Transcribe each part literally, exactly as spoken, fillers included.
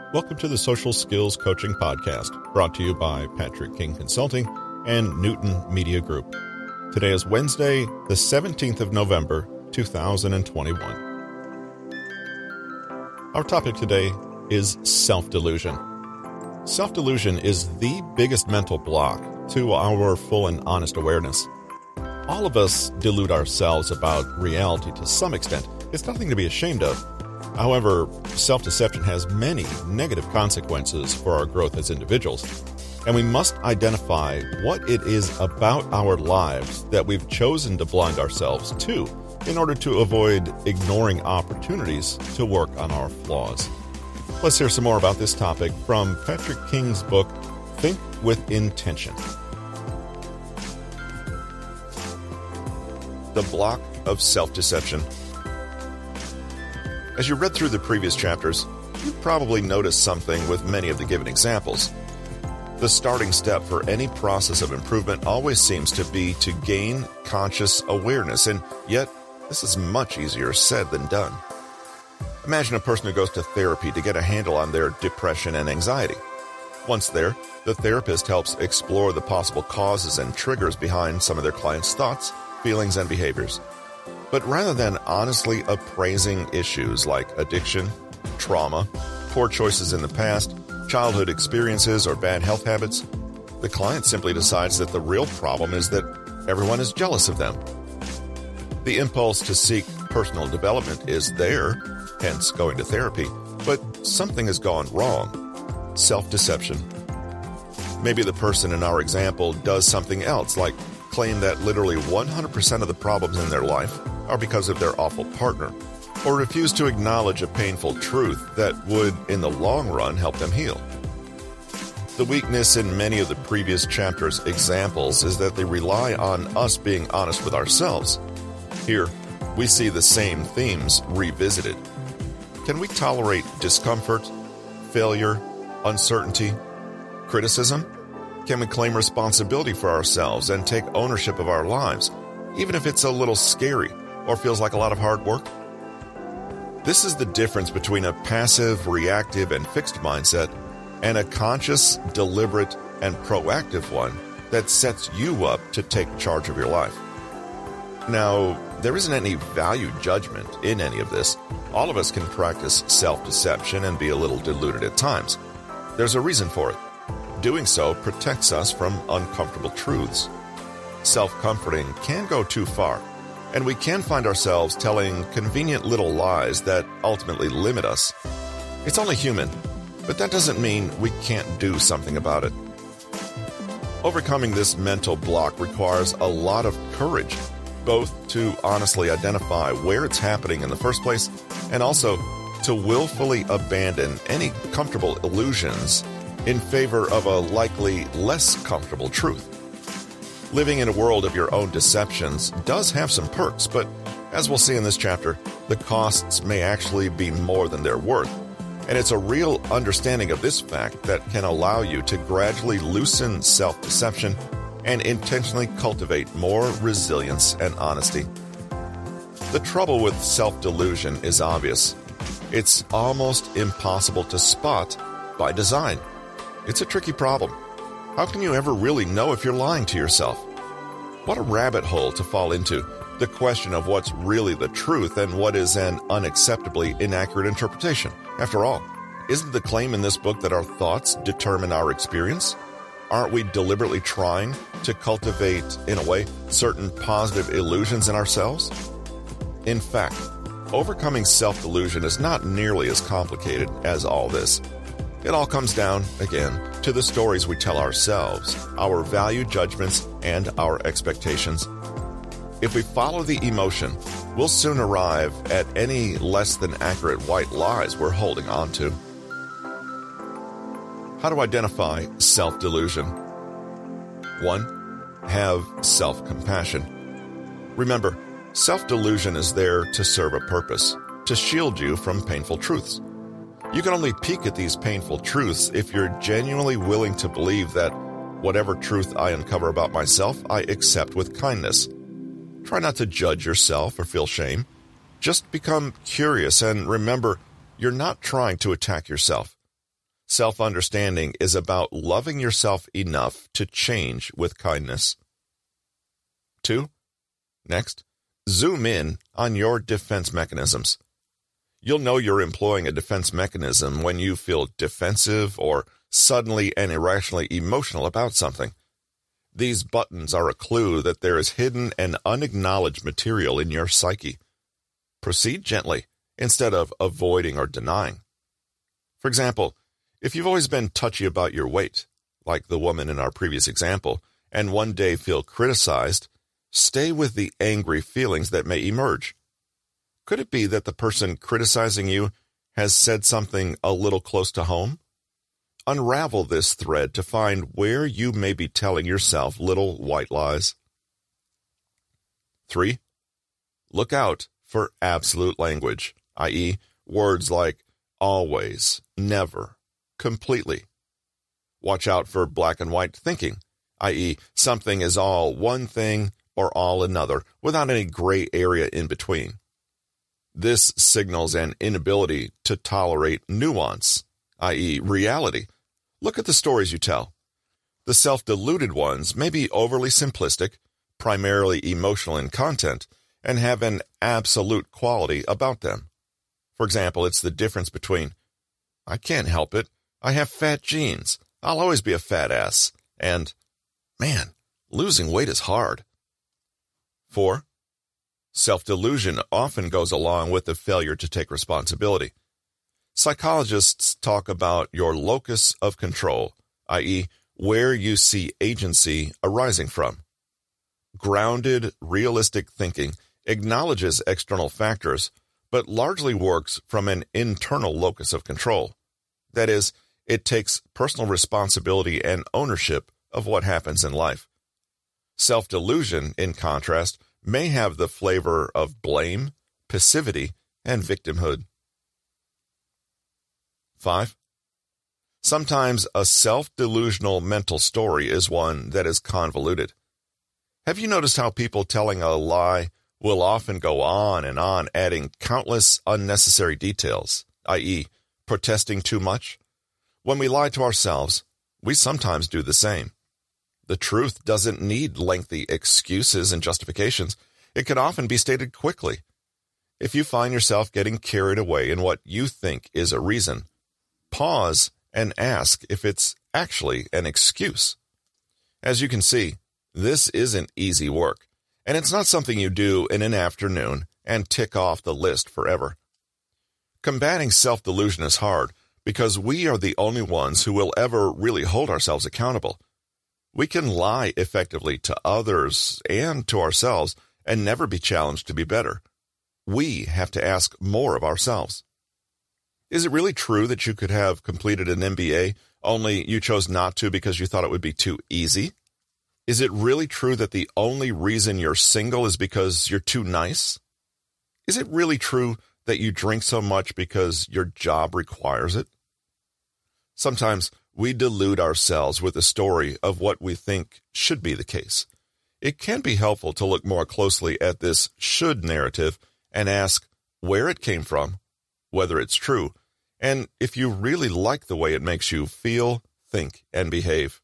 Welcome to the Social Skills Coaching Podcast, brought to you by Patrick King Consulting and Newton Media Group. Today is Wednesday, the seventeenth of November, two thousand twenty-one. Our topic today is self-delusion. Self-delusion is the biggest mental block to our full and honest awareness. All of us delude ourselves about reality to some extent. It's nothing to be ashamed of. However, self-deception has many negative consequences for our growth as individuals, and we must identify what it is about our lives that we've chosen to blind ourselves to in order to avoid ignoring opportunities to work on our flaws. Let's hear some more about this topic from Patrick King's book, Think with Intention. The block of self-deception. As you read through the previous chapters, you probably noticed something with many of the given examples. The starting step for any process of improvement always seems to be to gain conscious awareness, and yet this is much easier said than done. Imagine a person who goes to therapy to get a handle on their depression and anxiety. Once there, the therapist helps explore the possible causes and triggers behind some of their clients' thoughts, feelings, and behaviors. But rather than honestly appraising issues like addiction, trauma, poor choices in the past, childhood experiences, or bad health habits, the client simply decides that the real problem is that everyone is jealous of them. The impulse to seek personal development is there, hence going to therapy, but something has gone wrong. Self-deception. Maybe the person in our example does something else, like claim that literally one hundred percent of the problems in their life are because of their awful partner, or refuse to acknowledge a painful truth that would, in the long run, help them heal. The weakness in many of the previous chapters' examples is that they rely on us being honest with ourselves. Here, we see the same themes revisited. Can we tolerate discomfort, failure, uncertainty, criticism? Can we claim responsibility for ourselves and take ownership of our lives, even if it's a little scary or feels like a lot of hard work? This is the difference between a passive, reactive, and fixed mindset and a conscious, deliberate, and proactive one that sets you up to take charge of your life. Now, there isn't any value judgment in any of this. All of us can practice self-deception and be a little deluded at times. There's a reason for it. Doing so protects us from uncomfortable truths. Self-comforting can go too far, and we can find ourselves telling convenient little lies that ultimately limit us. It's only human, but that doesn't mean we can't do something about it. Overcoming this mental block requires a lot of courage, both to honestly identify where it's happening in the first place and also to willfully abandon any comfortable illusions in favor of a likely less comfortable truth. Living in a world of your own deceptions does have some perks, but as we'll see in this chapter, the costs may actually be more than they're worth. And it's a real understanding of this fact that can allow you to gradually loosen self-deception and intentionally cultivate more resilience and honesty. The trouble with self-delusion is obvious. It's almost impossible to spot by design. It's a tricky problem. How can you ever really know if you're lying to yourself? What a rabbit hole to fall into, the question of what's really the truth and what is an unacceptably inaccurate interpretation. After all, isn't the claim in this book that our thoughts determine our experience? Aren't we deliberately trying to cultivate, in a way, certain positive illusions in ourselves? In fact, overcoming self-delusion is not nearly as complicated as all this. It all comes down, again, to the stories we tell ourselves, our value judgments, and our expectations. If we follow the emotion, we'll soon arrive at any less than accurate white lies we're holding on to. How to identify self-delusion? One, have self-compassion. Remember, self-delusion is there to serve a purpose, to shield you from painful truths. You can only peek at these painful truths if you're genuinely willing to believe that whatever truth I uncover about myself, I accept with kindness. Try not to judge yourself or feel shame. Just become curious and remember, you're not trying to attack yourself. Self-understanding is about loving yourself enough to change with kindness. Two, next, zoom in on your defense mechanisms. You'll know you're employing a defense mechanism when you feel defensive or suddenly and irrationally emotional about something. These buttons are a clue that there is hidden and unacknowledged material in your psyche. Proceed gently instead of avoiding or denying. For example, if you've always been touchy about your weight, like the woman in our previous example, and one day feel criticized, stay with the angry feelings that may emerge. Could it be that the person criticizing you has said something a little close to home? Unravel this thread to find where you may be telling yourself little white lies. Three, look out for absolute language, that is, words like always, never, completely. Watch out for black and white thinking, that is, something is all one thing or all another, without any gray area in between. This signals an inability to tolerate nuance, that is, reality. Look at the stories you tell. The self-deluded ones may be overly simplistic, primarily emotional in content, and have an absolute quality about them. For example, it's the difference between, I can't help it, I have fat genes, I'll always be a fat ass, and, man, losing weight is hard. Four, self-delusion often goes along with the failure to take responsibility. Psychologists talk about your locus of control, that is, where you see agency arising from. Grounded, realistic thinking acknowledges external factors, but largely works from an internal locus of control. That is, it takes personal responsibility and ownership of what happens in life. Self-delusion, in contrast, may have the flavor of blame, passivity, and victimhood. Five, sometimes a self-delusional mental story is one that is convoluted. Have you noticed how people telling a lie will often go on and on, adding countless unnecessary details, that is, protesting too much? When we lie to ourselves, we sometimes do the same. The truth doesn't need lengthy excuses and justifications. It can often be stated quickly. If you find yourself getting carried away in what you think is a reason, pause and ask if it's actually an excuse. As you can see, this isn't easy work, and it's not something you do in an afternoon and tick off the list forever. Combating self-delusion is hard because we are the only ones who will ever really hold ourselves accountable. We can lie effectively to others and to ourselves and never be challenged to be better. We have to ask more of ourselves. Is it really true that you could have completed an M B A, only you chose not to because you thought it would be too easy? Is it really true that the only reason you're single is because you're too nice? Is it really true that you drink so much because your job requires it? Sometimes we delude ourselves with a story of what we think should be the case. It can be helpful to look more closely at this should narrative and ask where it came from, whether it's true, and if you really like the way it makes you feel, think, and behave.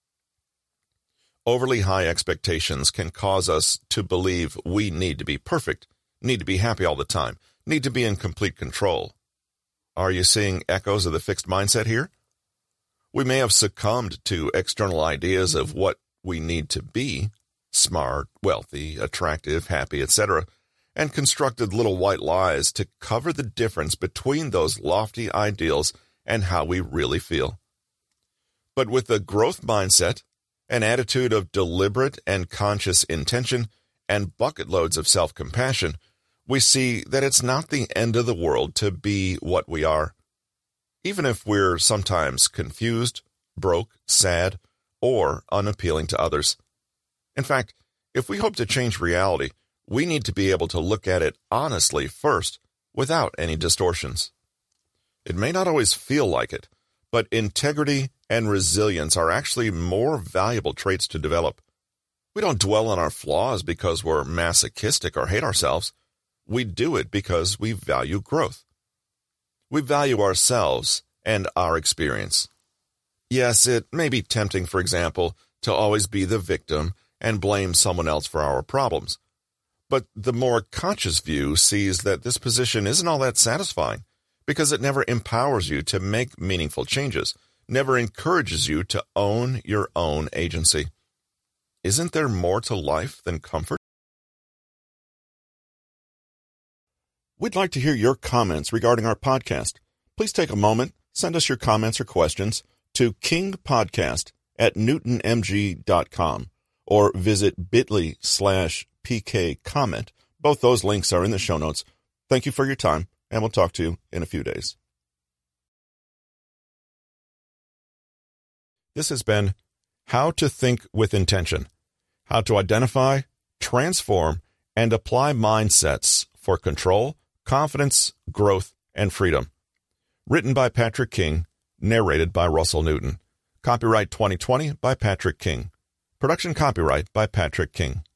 Overly high expectations can cause us to believe we need to be perfect, need to be happy all the time, need to be in complete control. Are you seeing echoes of the fixed mindset here? We may have succumbed to external ideas of what we need to be, smart, wealthy, attractive, happy, et cetera, and constructed little white lies to cover the difference between those lofty ideals and how we really feel. But with a growth mindset, an attitude of deliberate and conscious intention, and bucket loads of self-compassion, we see that it's not the end of the world to be what we are. Even if we're sometimes confused, broke, sad, or unappealing to others. In fact, if we hope to change reality, we need to be able to look at it honestly first, without any distortions. It may not always feel like it, but integrity and resilience are actually more valuable traits to develop. We don't dwell on our flaws because we're masochistic or hate ourselves. We do it because we value growth. We value ourselves and our experience. Yes, it may be tempting, for example, to always be the victim and blame someone else for our problems. But the more conscious view sees that this position isn't all that satisfying, because it never empowers you to make meaningful changes, never encourages you to own your own agency. Isn't there more to life than comfort? We'd like to hear your comments regarding our podcast. Please take a moment, send us your comments or questions to kingpodcast at newton m g dot com or visit bit.ly slash pkcomment. Both those links are in the show notes. Thank you for your time, and we'll talk to you in a few days. This has been How to Think with Intention, how to identify, transform, and apply mindsets for control, confidence, growth, and freedom. Written by Patrick King, narrated by Russell Newton. Copyright twenty twenty by Patrick King. Production copyright by Patrick King.